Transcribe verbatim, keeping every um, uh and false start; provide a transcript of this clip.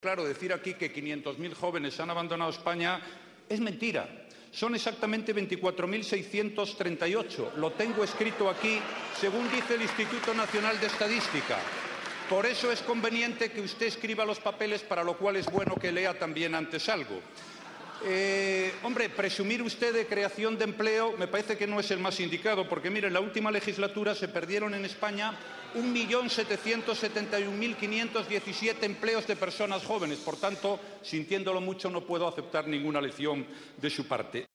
Claro, decir aquí que quinientos mil jóvenes han abandonado España es mentira. Son exactamente veinticuatro mil seiscientos treinta y ocho. Lo tengo escrito aquí, según dice el Instituto Nacional de Estadística. Por eso es conveniente que usted escriba los papeles, para lo cual es bueno que lea también antes algo. Eh, hombre, presumir usted de creación de empleo me parece que no es el más indicado, porque, mire, en la última legislatura se perdieron en España un millón setecientos setenta y un mil quinientos diecisiete empleos de personas jóvenes. Por tanto, sintiéndolo mucho, no puedo aceptar ninguna lección de su parte.